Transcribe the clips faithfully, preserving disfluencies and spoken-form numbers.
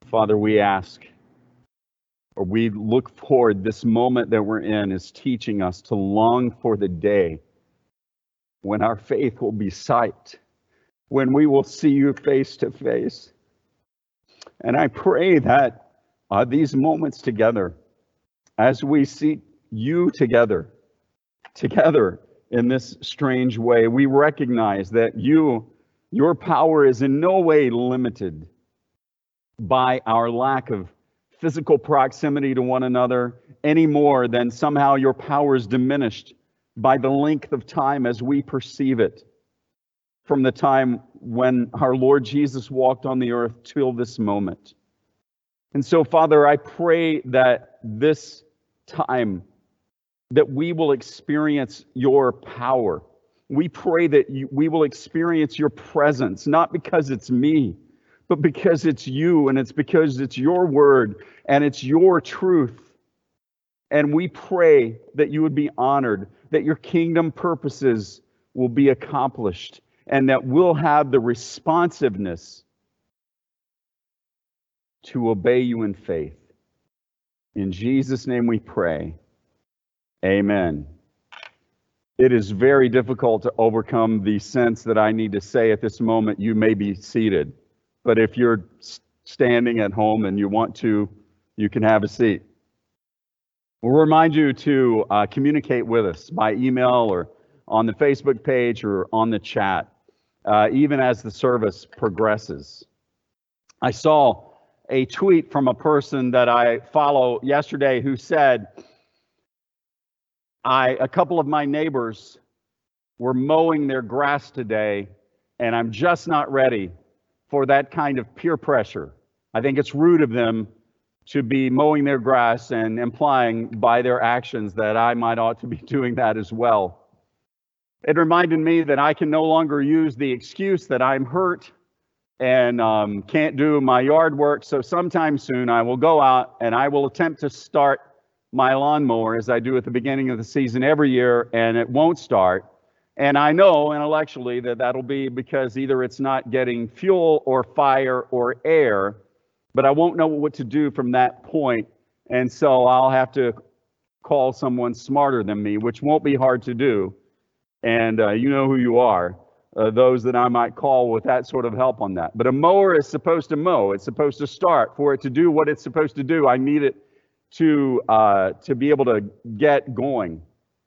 Father, we ask, or we look forward, this moment that we're in is teaching us to long for the day when our faith will be sight, when we will see you face to face. And I pray that uh, these moments together, as we see you together, together in this strange way, we recognize that you, your power is in no way limited by our lack of physical proximity to one another, any more than somehow your power is diminished by the length of time as we perceive it, from the time when our Lord Jesus walked on the earth till this moment. And so, Father, I pray that this time that we will experience your power. We pray that you, we will experience your presence, not because it's me, but because it's you, and it's because it's your word, and it's your truth. And we pray that you would be honored, that your kingdom purposes will be accomplished, and that we'll have the responsiveness to obey you in faith. In Jesus' name we pray. Amen. It is very difficult to overcome the sense that I need to say at this moment, you may be seated. But if you're standing at home and you want to, you can have a seat. We'll remind you to uh, communicate with us by email or on the Facebook page or on the chat, uh, even as the service progresses. I saw a tweet from a person that I follow yesterday who said, I, a couple of my neighbors were mowing their grass today, and I'm just not ready for that kind of peer pressure. I think it's rude of them to be mowing their grass and implying by their actions that I might ought to be doing that as well. It reminded me that I can no longer use the excuse that I'm hurt and um, can't do my yard work, so sometime soon I will go out and I will attempt to start my lawnmower as I do at the beginning of the season every year, and it won't start. And I know intellectually that that'll be because either it's not getting fuel or fire or air, but I won't know what to do from that point. And so I'll have to call someone smarter than me, which won't be hard to do. And uh, you know who you are, uh, those that I might call with that sort of help on that. But a mower is supposed to mow. It's supposed to start. For it to do what it's supposed to do, I need it to uh, to be able to get going.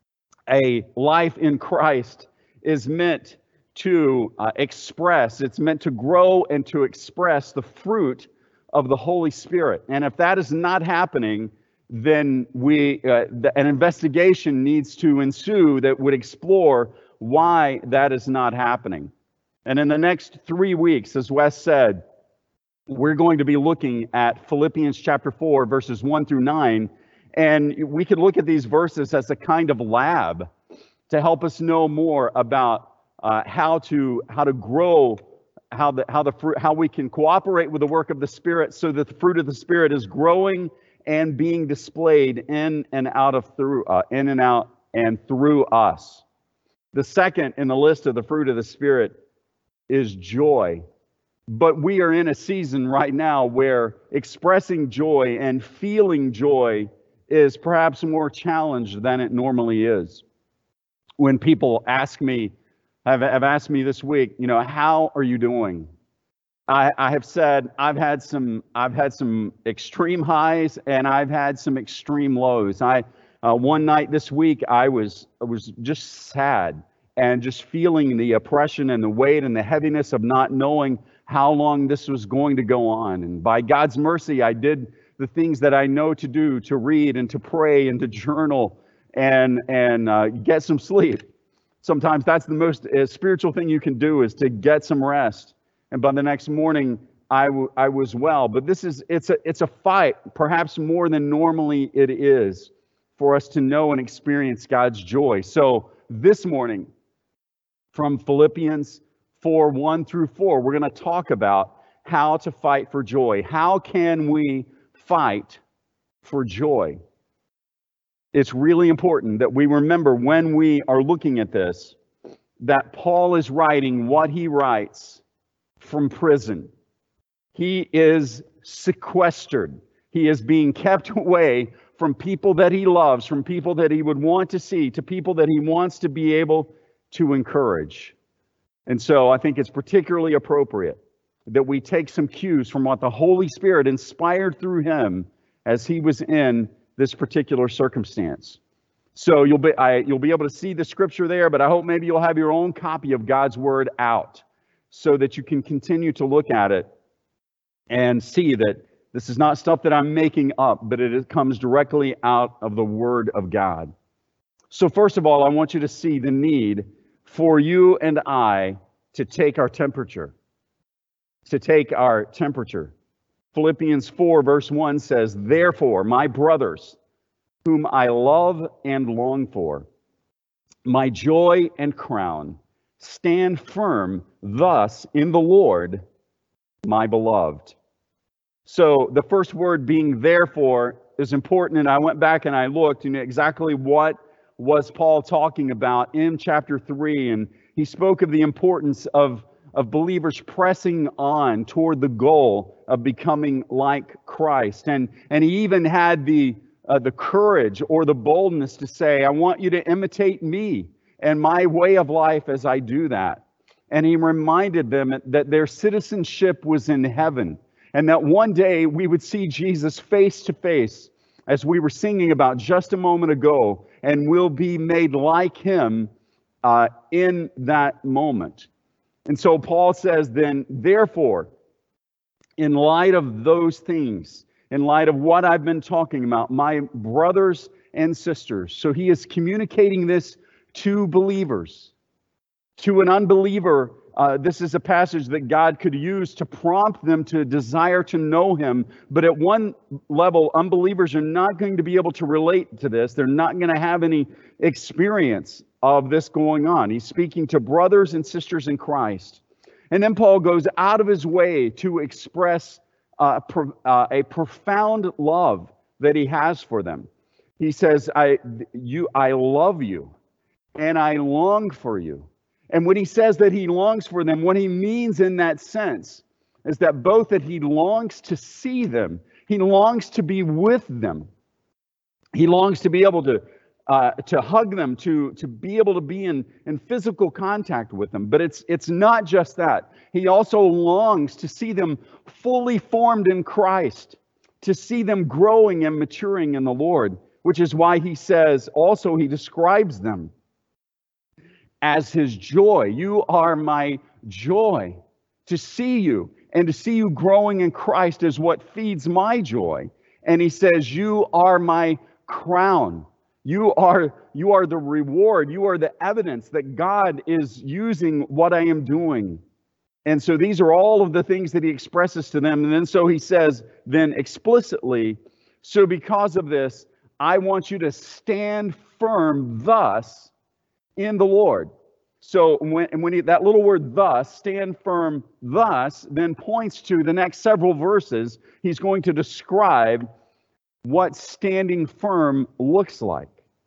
A life in Christ is meant to uh, express, it's meant to grow and to express the fruit of the Holy Spirit. And if that is not happening, then we uh, the, an investigation needs to ensue that would explore why that is not happening. And in the next three weeks, as Wes said, we're going to be looking at Philippians chapter four, verses one through nine. And we could look at these verses as a kind of lab to help us know more about uh, how to how to grow, how the how the fruit, how we can cooperate with the work of the Spirit, so that the fruit of the Spirit is growing and being displayed in and out of through uh, in and out and through us. The second in the list of the fruit of the Spirit is joy. But we are in a season right now where expressing joy and feeling joy is perhaps more challenged than it normally is. When people ask me, have, have asked me this week, you know, how are you doing? I, I have said I've had some I've had some extreme highs and I've had some extreme lows. I uh, one night this week I was I was just sad and just feeling the oppression and the weight and the heaviness of not knowing how long this was going to go on. And by God's mercy, I did the things that I know to do, to read and to pray and to journal and and uh, get some sleep. Sometimes that's the most uh, spiritual thing you can do, is to get some rest. And by the next morning, I, w- I was well. But this is it's a it's a fight, perhaps more than normally it is, for us to know and experience God's joy. So this morning, from Philippians four, one through four, we're going to talk about how to fight for joy. How can we fight for joy? It's really important that we remember when we are looking at this, that Paul is writing what he writes from prison. He is sequestered. He is being kept away from people that he loves, from people that he would want to see, to people that he wants to be able to encourage. And so I think it's particularly appropriate that we take some cues from what the Holy Spirit inspired through him as he was in this particular circumstance. So you'll be I, you'll be able to see the scripture there, but I hope maybe you'll have your own copy of God's Word out so that you can continue to look at it and see that this is not stuff that I'm making up, but it comes directly out of the Word of God. So first of all, I want you to see the need for you and I to take our temperature. To take our temperature. Philippians four verse one says, "Therefore, my brothers, whom I love and long for, my joy and crown, stand firm thus in the Lord, my beloved." So the first word being therefore is important, and I went back and I looked and exactly what was Paul talking about in chapter three, and he spoke of the importance of, of believers pressing on toward the goal of becoming like Christ. And, and he even had the, uh, the courage or the boldness to say, I want you to imitate me and my way of life as I do that. And he reminded them that their citizenship was in heaven, and that one day we would see Jesus face to face, as we were singing about just a moment ago, and will be made like him uh, in that moment. And so Paul says then, therefore, in light of those things, in light of what I've been talking about, my brothers and sisters, so he is communicating this to believers. To an unbeliever, uh, this is a passage that God could use to prompt them to desire to know him. But at one level, unbelievers are not going to be able to relate to this. They're not going to have any experience of this going on. He's speaking to brothers and sisters in Christ. And then Paul goes out of his way to express uh, pro, uh, a profound love that he has for them. He says, I, you, I love you, and I long for you. And when he says that he longs for them, what he means in that sense is that both that he longs to see them, he longs to be with them. He longs to be able to uh, to hug them, to, to be able to be in, in physical contact with them. But it's it's not just that. He also longs to see them fully formed in Christ, to see them growing and maturing in the Lord, which is why he says, also he describes them as his joy. You are my joy. To see you and to see you growing in Christ is what feeds my joy. And he says, you are my crown. You are, you are the reward. You are the evidence that God is using what I am doing. And so these are all of the things that he expresses to them. And then so he says then explicitly, so because of this, I want you to stand firm thus in the Lord. So when, when he, that little word thus, stand firm thus, then points to the next several verses. He's going to describe what standing firm looks like.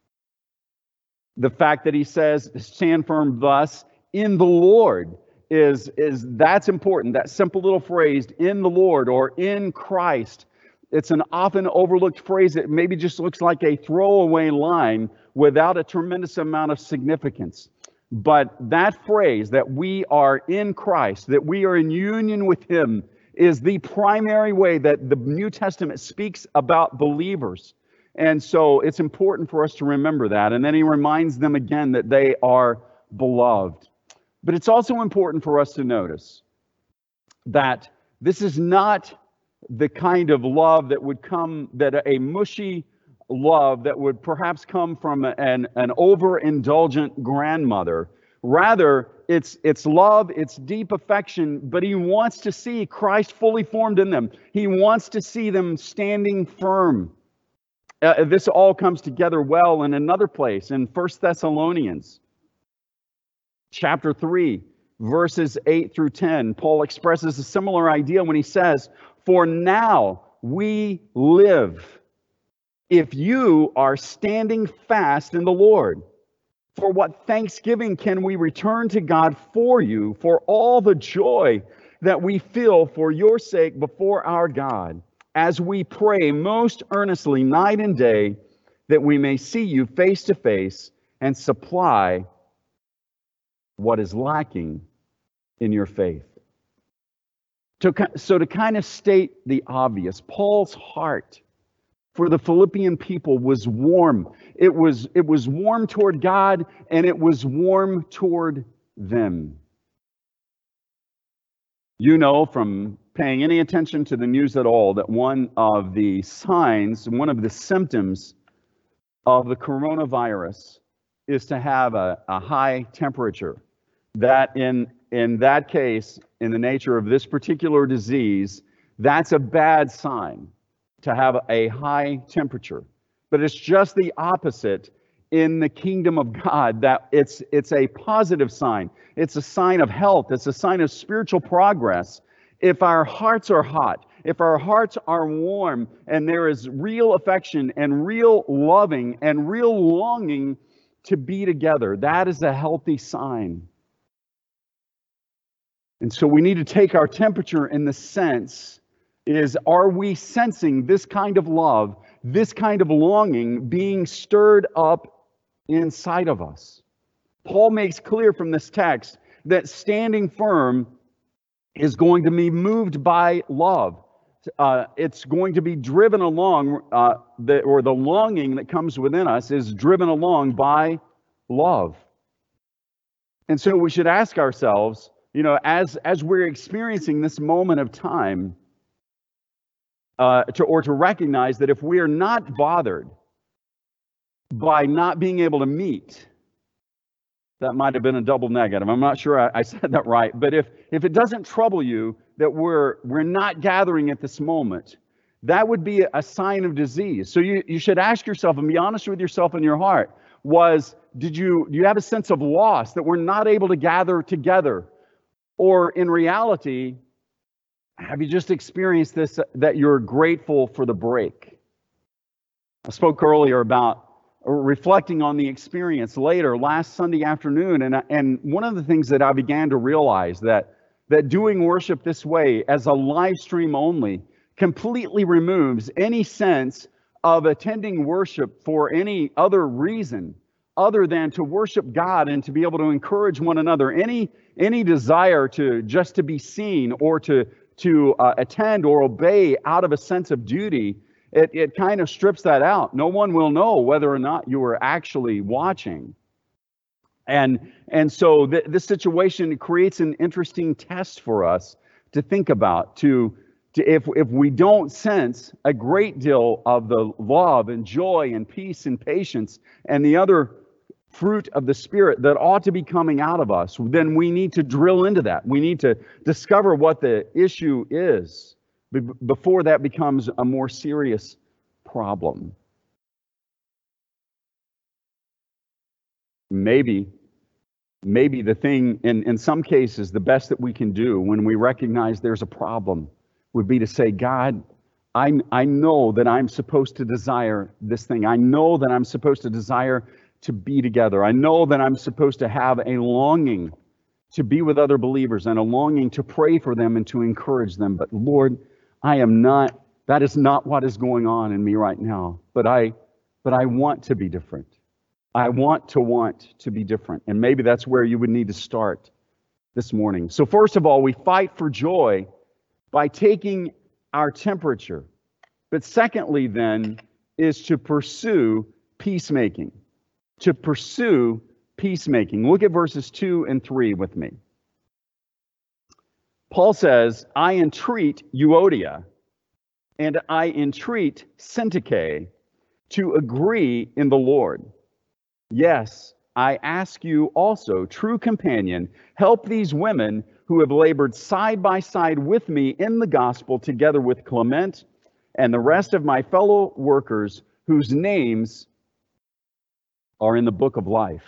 The fact that he says stand firm thus in the Lord is, is that's important. That simple little phrase, in the Lord or in Christ. It's an often overlooked phrase that maybe just looks like a throwaway line without a tremendous amount of significance. But that phrase, that we are in Christ, that we are in union with him, is the primary way that the New Testament speaks about believers. And so it's important for us to remember that. And then he reminds them again that they are beloved. But it's also important for us to notice that this is not the kind of love that would come, that a mushy love that would perhaps come from an, an overindulgent grandmother. Rather, it's, it's love, it's deep affection, but he wants to see Christ fully formed in them. He wants to see them standing firm. Uh, this all comes together well in another place, in First Thessalonians chapter three, verses eight through ten. Paul expresses a similar idea when he says, "For now we live, if you are standing fast in the Lord. For what thanksgiving can we return to God for you, for all the joy that we feel for your sake before our God, as we pray most earnestly night and day, that we may see you face to face and supply what is lacking in your faith. To, so to kind of state the obvious, Paul's heart for the Philippian people was warm. It was, it was warm toward God, and it was warm toward them. You know from paying any attention to the news at all that one of the signs, one of the symptoms of the coronavirus is to have a, a high temperature. That in, in that case, in the nature of this particular disease, that's a bad sign to have a high temperature. But it's just the opposite in the kingdom of God, that it's, it's a positive sign. It's a sign of health. It's a sign of spiritual progress. If our hearts are hot, if our hearts are warm, and there is real affection and real loving and real longing to be together, that is a healthy sign. And so we need to take our temperature in the sense is, are we sensing this kind of love, this kind of longing being stirred up inside of us? Paul makes clear from this text that standing firm is going to be moved by love. Uh, it's going to be driven along, uh, the, or the longing that comes within us is driven along by love. And so we should ask ourselves, you know, as, as we're experiencing this moment of time, uh, to, or to recognize that if we are not bothered by not being able to meet, that might have been a double negative. I'm not sure I, I said that right. But if, if it doesn't trouble you that we're, we're not gathering at this moment, that would be a sign of disease. So you, you should ask yourself and be honest with yourself in your heart. Was, did you, do you have a sense of loss that we're not able to gather together? Or in reality, have you just experienced this, that you're grateful for the break? I spoke earlier about reflecting on the experience later last Sunday afternoon, and and one of the things that I began to realize that that doing worship this way as a live stream only completely removes any sense of attending worship for any other reason other than to worship God and to be able to encourage one another. Any any desire to just to be seen or to to uh, attend or obey out of a sense of duty, It, it kind of strips that out. No one will know whether or not you were actually watching. And, and so th- this situation creates an interesting test for us to think about. To, to if, if we don't sense a great deal of the love and joy and peace and patience and the other fruit of the Spirit that ought to be coming out of us, then we need to drill into that. We need to discover what the issue is before that becomes a more serious problem. Maybe, maybe the thing, in, in some cases, the best that we can do when we recognize there's a problem would be to say, God, I, I know that I'm supposed to desire this thing. I know that I'm supposed to desire to be together. I know that I'm supposed to have a longing to be with other believers and a longing to pray for them and to encourage them. But Lord, I am not, that is not what is going on in me right now. But I, but I want to be different. I want to want to be different. And maybe that's where you would need to start this morning. So first of all, we fight for joy by taking our temperature. But secondly then is to pursue peacemaking. To pursue peacemaking. Look at verses two and three with me. Paul says, I entreat Euodia and I entreat Syntyche to agree in the Lord. Yes, I ask you also, true companion, help these women who have labored side by side with me in the gospel, together with Clement and the rest of my fellow workers whose names are in the book of life.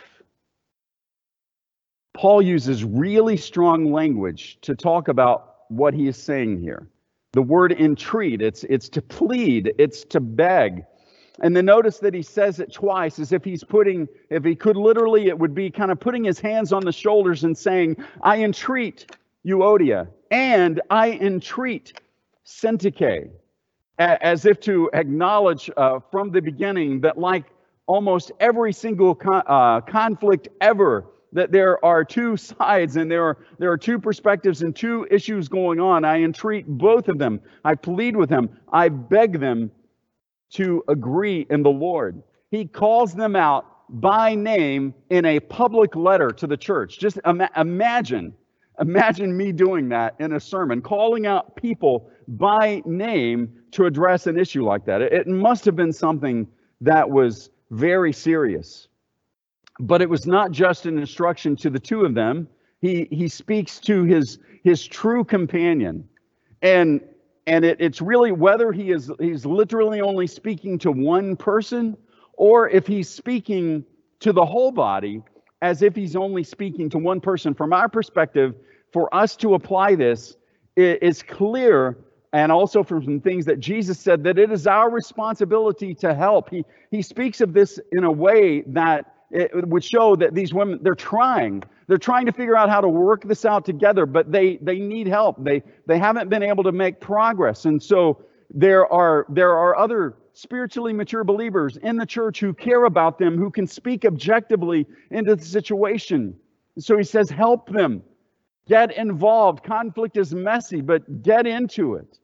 Paul uses really strong language to talk about what he is saying here. The word entreat, it's, it's to plead, it's to beg. And then notice that he says it twice as if he's putting, if he could literally, it would be kind of putting his hands on the shoulders and saying, I entreat Euodia, and I entreat Syntyche, as if to acknowledge uh, from the beginning that, like almost every single con- uh, conflict ever, that there are two sides and there are there are two perspectives and two issues going on. I entreat both of them. I plead with them. I beg them to agree in the Lord. He calls them out by name in a public letter to the church. Just ima- imagine, imagine me doing that in a sermon, calling out people by name to address an issue like that. It, it must have been something that was very serious. But it was not just an instruction to the two of them. He he speaks to his his true companion. And and it, it's really whether he is he's literally only speaking to one person, or if he's speaking to the whole body as if he's only speaking to one person. From our perspective, for us to apply this, it is clear, and also from some things that Jesus said, that it is our responsibility to help. He he speaks of this in a way that it would show that these women, they're trying. They're trying to figure out how to work this out together, but they they need help. They they haven't been able to make progress. And so there are there are other spiritually mature believers in the church who care about them, who can speak objectively into the situation. So he says, help them. Get involved. Conflict is messy, but get into it.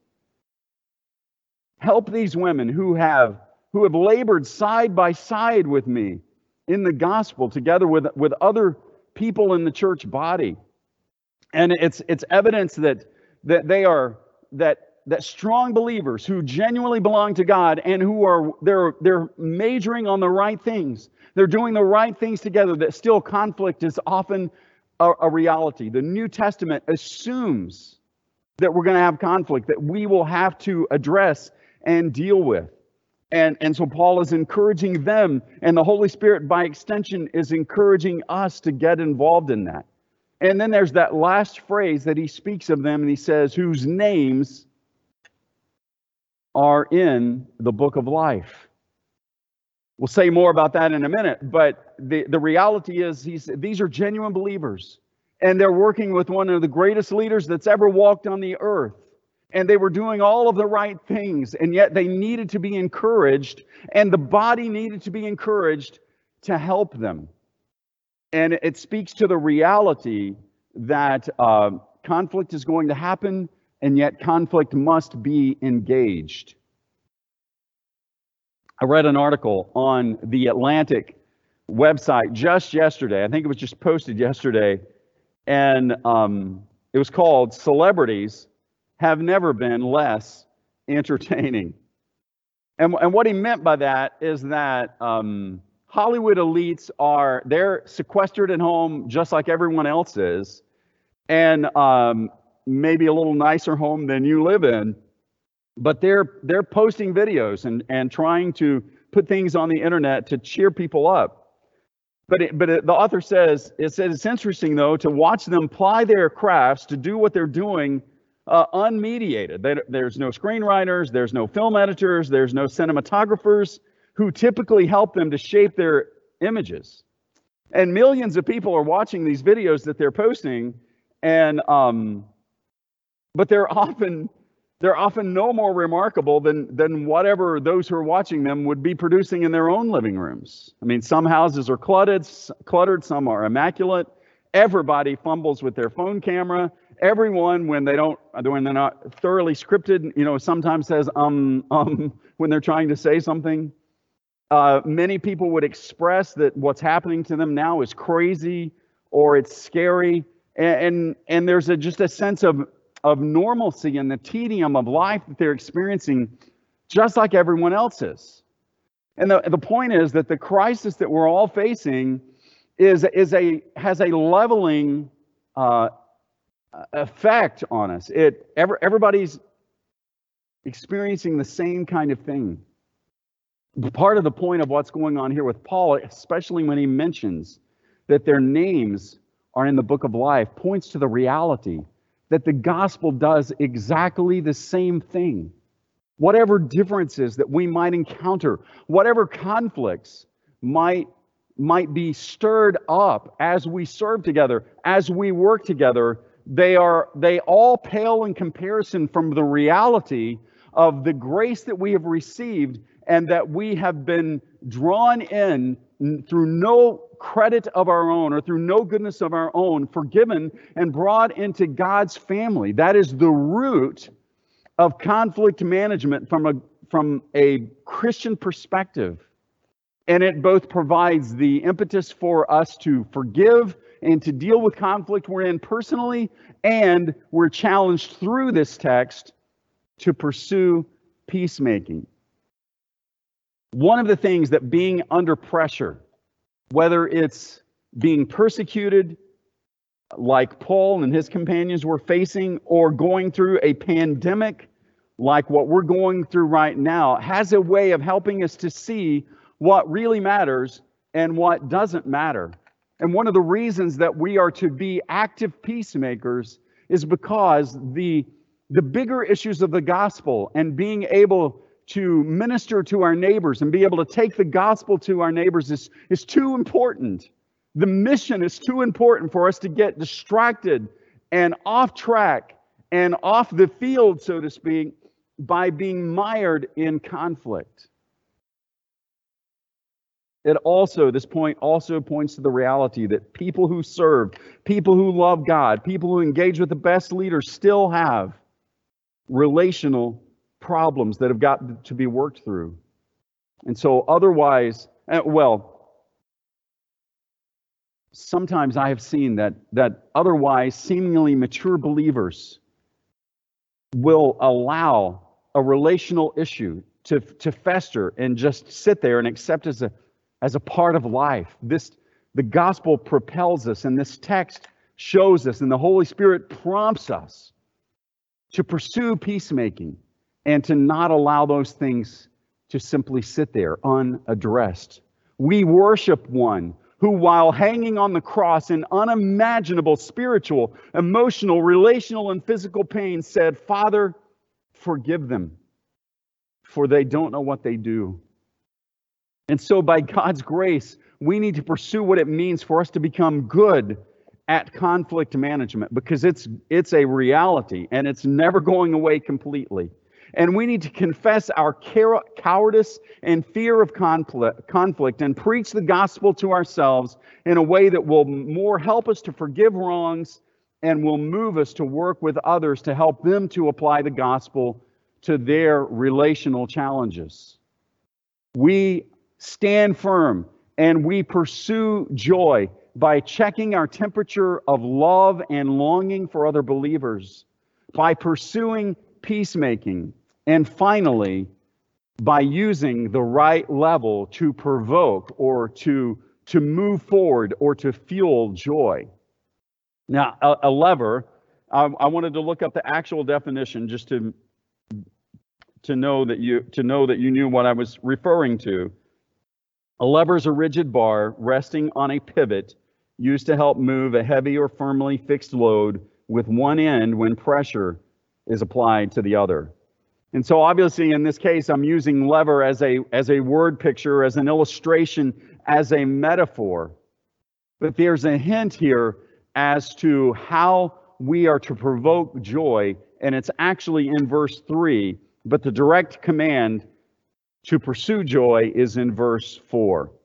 Help these women who have who have labored side by side with me in the gospel, together with, with other people in the church body. And it's it's evidence that that they are that that strong believers who genuinely belong to God and who are they're they're majoring on the right things. They're doing the right things together, that still conflict is often a, a reality. The New Testament assumes that we're going to have conflict, that we will have to address and deal with. And, and so Paul is encouraging them, and the Holy Spirit, by extension, is encouraging us to get involved in that. And then there's that last phrase that he speaks of them, and he says, whose names are in the book of life. We'll say more about that in a minute, but the, the reality is he's, these are genuine believers, and they're working with one of the greatest leaders that's ever walked on the earth. And they were doing all of the right things, and yet they needed to be encouraged, and the body needed to be encouraged to help them. And it speaks to the reality that uh, conflict is going to happen, and yet conflict must be engaged. I read an article on the Atlantic website just yesterday. I think it was just posted yesterday, and um, it was called Celebrities Have Never Been Less Entertaining. And, and what he meant by that is that um, Hollywood elites are, they're sequestered at home just like everyone else is, and um, maybe a little nicer home than you live in, but they're they're posting videos and, and trying to put things on the internet to cheer people up. But it, but it, the author says, it says it's interesting, though, to watch them ply their crafts to do what they're doing Uh, unmediated. They, there's no screenwriters, there's no film editors, there's no cinematographers who typically help them to shape their images. And millions of people are watching these videos that they're posting, and um, but they're often they're often no more remarkable than than whatever those who are watching them would be producing in their own living rooms. I mean, some houses are cluttered, cluttered, some are immaculate. Everybody fumbles with their phone camera. Everyone, when they don't, when they're not thoroughly scripted, you know, sometimes says um um when they're trying to say something. Uh, many people would express that what's happening to them now is crazy or it's scary, and and, and there's a, just a sense of of normalcy and the tedium of life that they're experiencing, just like everyone else is. And the the point is that the crisis that we're all facing is is a has a leveling Uh, effect on us. It every, everybody's experiencing the same kind of thing. Part of the point of what's going on here with Paul, especially when he mentions that their names are in the book of life, points to the reality that the gospel does exactly the same thing. Whatever differences that we might encounter, whatever conflicts might might be stirred up as we serve together, as we work together, they are they all pale in comparison from the reality of the grace that we have received and that we have been drawn in through no credit of our own or through no goodness of our own, forgiven and brought into God's family. That is the root of conflict management from a from a Christian perspective. And it both provides the impetus for us to forgive and to deal with conflict we're in personally, and we're challenged through this text to pursue peacemaking. One of the things that being under pressure, whether it's being persecuted like Paul and his companions were facing, or going through a pandemic like what we're going through right now, has a way of helping us to see what really matters and what doesn't matter. And one of the reasons that we are to be active peacemakers is because the, the bigger issues of the gospel and being able to minister to our neighbors and be able to take the gospel to our neighbors is, is too important. The mission is too important for us to get distracted and off track and off the field, so to speak, by being mired in conflict. It also, this point also points to the reality that people who serve, people who love God, people who engage with the best leaders still have relational problems that have got to be worked through. And so otherwise, well, sometimes I have seen that, that otherwise seemingly mature believers will allow a relational issue to, to fester and just sit there and accept as a as a part of life. This, the gospel propels us, and this text shows us, and the Holy Spirit prompts us to pursue peacemaking and to not allow those things to simply sit there unaddressed. We worship one who, while hanging on the cross in unimaginable spiritual, emotional, relational, and physical pain, said, "Father, forgive them, for they don't know what they do." And so by God's grace, we need to pursue what it means for us to become good at conflict management, because it's it's a reality and it's never going away completely. And we need to confess our cowardice and fear of conflict, conflict and preach the gospel to ourselves in a way that will more help us to forgive wrongs and will move us to work with others to help them to apply the gospel to their relational challenges. We stand firm and we pursue joy by checking our temperature of love and longing for other believers, by pursuing peacemaking, and finally, by using the right level to provoke or to, to move forward or to fuel joy. Now, a, a lever, I, I wanted to look up the actual definition just to, to know that you to know that you knew what I was referring to. A lever is a rigid bar resting on a pivot used to help move a heavy or firmly fixed load with one end when pressure is applied to the other. And so obviously in this case, I'm using lever as a, as a word picture, as an illustration, as a metaphor. But there's a hint here as to how we are to provoke joy, and it's actually in verse three, but the direct command to pursue joy is in verse four. It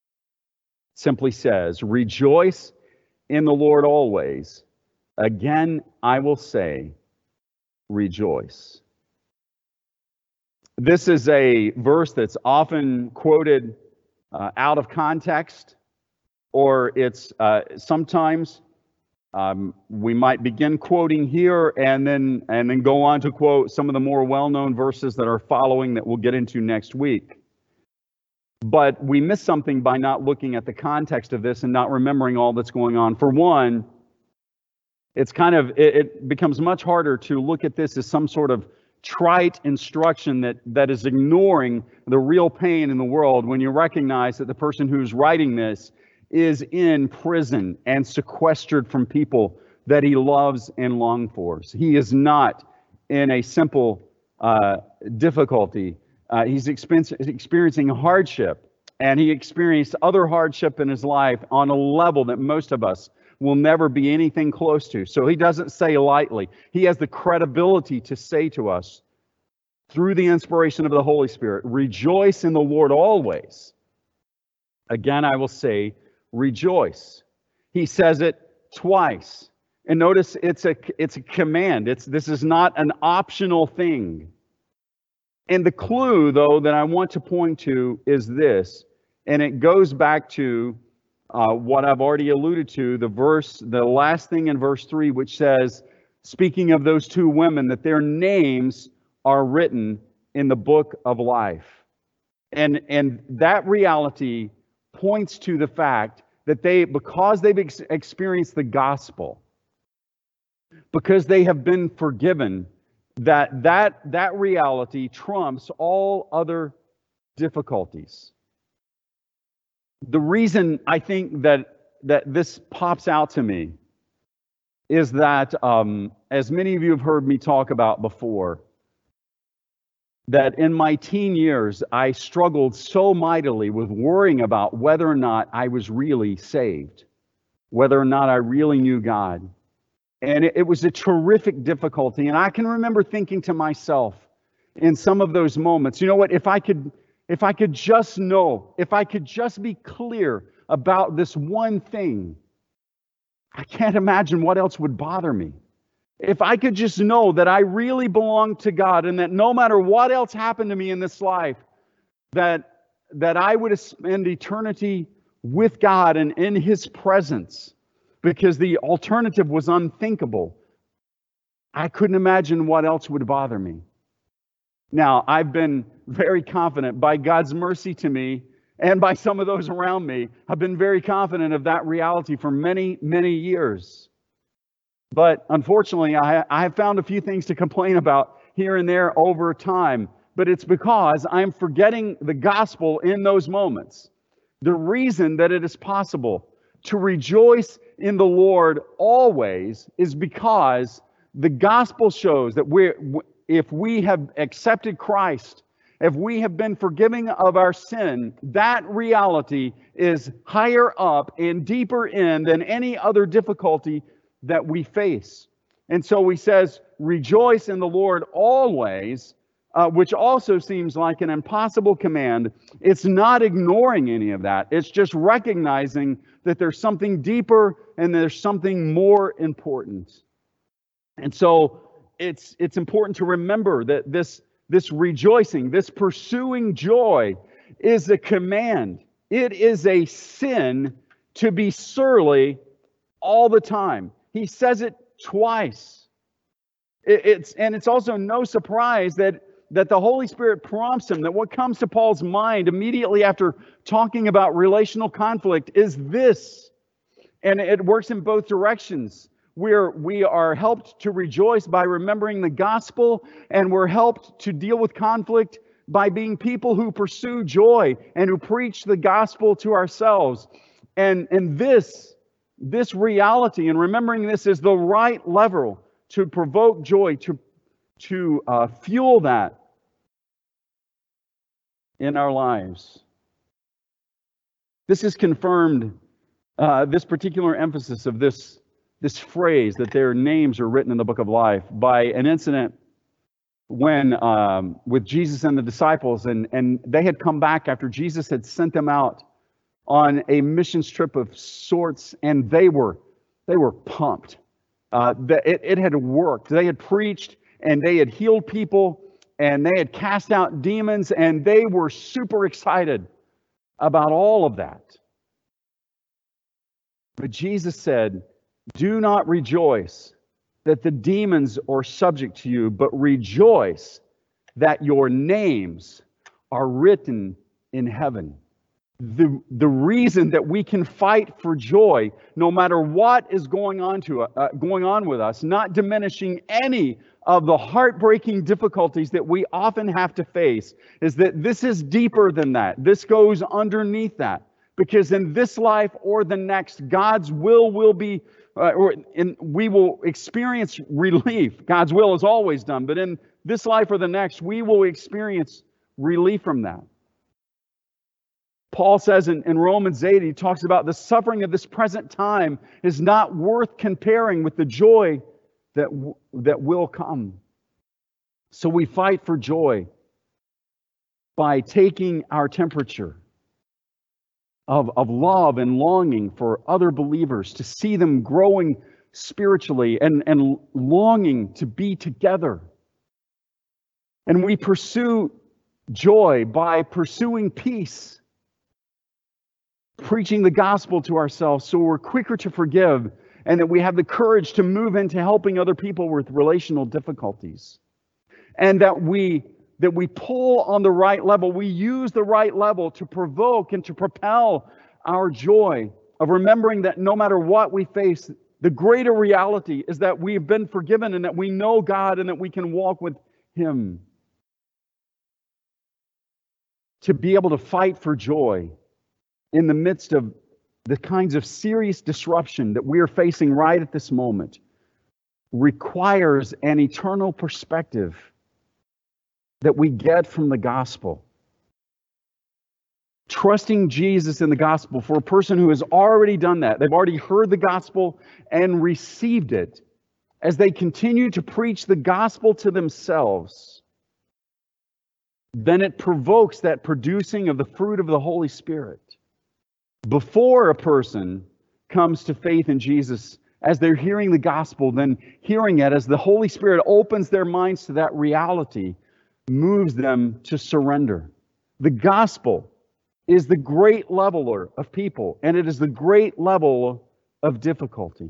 simply says, "Rejoice in the Lord always. Again, I will say, rejoice." This is a verse that's often quoted uh, out of context, or it's uh, sometimes um, we might begin quoting here and then and then go on to quote some of the more well-known verses that are following that we'll get into next week. But we miss something by not looking at the context of this and not remembering all that's going on. For one, it's kind of it, it becomes much harder to look at this as some sort of trite instruction that, that is ignoring the real pain in the world when you recognize that the person who's writing this is in prison and sequestered from people that he loves and longs for. So he is not in a simple uh, difficulty. Uh, he's experiencing hardship, and he experienced other hardship in his life on a level that most of us will never be anything close to. So he doesn't say lightly. He has the credibility to say to us, through the inspiration of the Holy Spirit, rejoice in the Lord always. Again, I will say, rejoice. He says it twice. And notice it's a, it's a command. It's, this is not an optional thing. And the clue, though, that I want to point to is this, and it goes back to uh, what I've already alluded to, the verse, the last thing in verse three, which says, speaking of those two women, that their names are written in the book of life. And, and that reality points to the fact that they, because they've ex- experienced the gospel, because they have been forgiven, that that that reality trumps all other difficulties. The reason I think that that this pops out to me is that, um, as many of you have heard me talk about before, that in my teen years, I struggled so mightily with worrying about whether or not I was really saved, whether or not I really knew God. And it, it was a terrific difficulty. And I can remember thinking to myself in some of those moments, you know what, if I could, if I could just know, if I could just be clear about this one thing, I can't imagine what else would bother me. If I could just know that I really belong to God and that no matter what else happened to me in this life, that, that I would spend eternity with God and in His presence, because the alternative was unthinkable. I couldn't imagine what else would bother me. Now, I've been very confident by God's mercy to me and by some of those around me. I've been very confident of that reality for many, many years. But unfortunately, I, I have found a few things to complain about here and there over time. But it's because I'm forgetting the gospel in those moments. The reason that it is possible to rejoice in the Lord always is because the gospel shows that we're, if we have accepted Christ, if we have been forgiving of our sin, that reality is higher up and deeper in than any other difficulty that we face. And so he says, rejoice in the Lord always, uh, which also seems like an impossible command. It's not ignoring any of that. It's just recognizing that there's something deeper and there's something more important. And so it's it's important to remember that this, this rejoicing, this pursuing joy is a command. It is a sin to be surly all the time. He says it twice. It, it's and it's also no surprise that that the Holy Spirit prompts him, that what comes to Paul's mind immediately after talking about relational conflict is this. And it works in both directions. We're, we are helped to rejoice by remembering the gospel, and we're helped to deal with conflict by being people who pursue joy and who preach the gospel to ourselves. And, and this, this reality, and remembering this, is the right level to provoke joy, to, to uh, fuel that in our lives. This is confirmed, uh, this particular emphasis of this, this phrase that their names are written in the book of life, by an incident when um, with Jesus and the disciples, and, and they had come back after Jesus had sent them out on a missions trip of sorts, and they were they were pumped. Uh, it, it had worked. They had preached, and they had healed people, and they had cast out demons, and they were super excited about all of that. But Jesus said, "Do not rejoice that the demons are subject to you, but rejoice that your names are written in heaven." The, the reason that we can fight for joy, no matter what is going on to uh, going on with us, not diminishing any of the heartbreaking difficulties that we often have to face, is that this is deeper than that. This goes underneath that. Because in this life or the next, God's will will be, uh, or in, we will experience relief. God's will is always done. But in this life or the next, we will experience relief from that. Paul says in, in Romans eight, he talks about the suffering of this present time is not worth comparing with the joy that, w- that will come. So we fight for joy by taking our temperature of, of love and longing for other believers, to see them growing spiritually and, and longing to be together. And we pursue joy by pursuing peace, preaching the gospel to ourselves so we're quicker to forgive, and that we have the courage to move into helping other people with relational difficulties. And that we that we pull on the right level, we use the right level to provoke and to propel our joy of remembering that no matter what we face, the greater reality is that we've been forgiven and that we know God and that we can walk with Him. To be able to fight for joy in the midst of the kinds of serious disruption that we are facing right at this moment requires an eternal perspective that we get from the gospel. Trusting Jesus in the gospel for a person who has already done that, they've already heard the gospel and received it, as they continue to preach the gospel to themselves, then it provokes that producing of the fruit of the Holy Spirit. Before a person comes to faith in Jesus, as they're hearing the gospel, then hearing it as the Holy Spirit opens their minds to that reality, moves them to surrender. The gospel is the great leveler of people, and it is the great level of difficulty.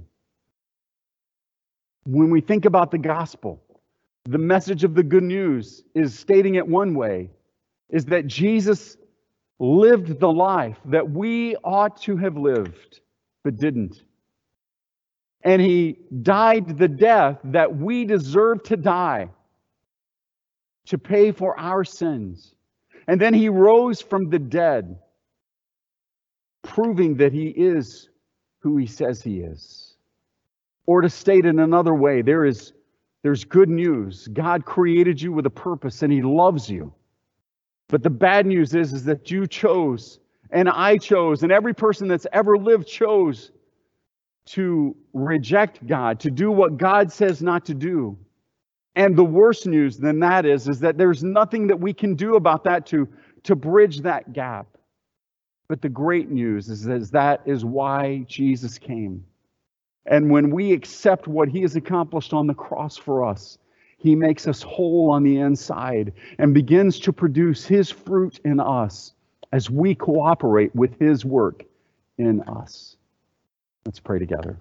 When we think about the gospel, the message of the good news is stating it one way, is that Jesus lived the life that we ought to have lived, but didn't. And He died the death that we deserve to die to pay for our sins. And then He rose from the dead, proving that He is who He says He is. Or to state it another way, there is there's good news. God created you with a purpose and He loves you. But the bad news is, is that you chose, and I chose, and every person that's ever lived chose to reject God, to do what God says not to do. And the worst news than that is, is that there's nothing that we can do about that to, to bridge that gap. But the great news is, is that is why Jesus came. And when we accept what He has accomplished on the cross for us, He makes us whole on the inside and begins to produce His fruit in us as we cooperate with His work in us. Let's pray together.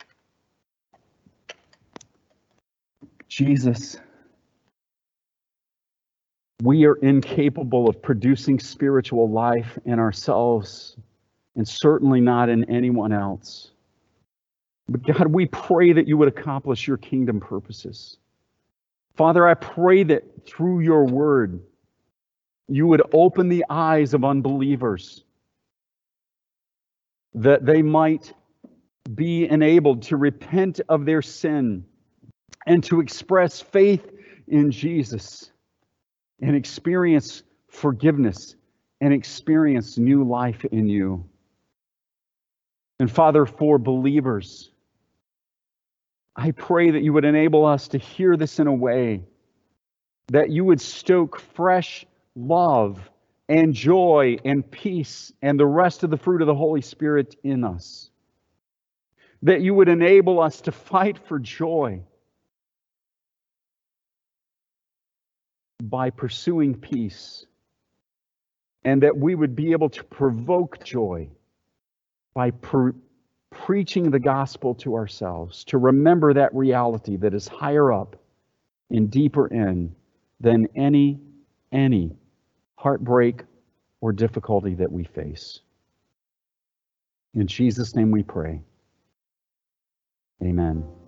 Jesus, we are incapable of producing spiritual life in ourselves, and certainly not in anyone else. But God, we pray that You would accomplish Your kingdom purposes. Father, I pray that through Your word, You would open the eyes of unbelievers, that they might be enabled to repent of their sin and to express faith in Jesus and experience forgiveness and experience new life in You. And Father, for believers, I pray that You would enable us to hear this in a way that You would stoke fresh love and joy and peace and the rest of the fruit of the Holy Spirit in us. That You would enable us to fight for joy by pursuing peace, and that we would be able to provoke joy by pre- preaching the gospel to ourselves, to remember that reality that is higher up and deeper in than any, any heartbreak or difficulty that we face. In Jesus' name we pray. Amen.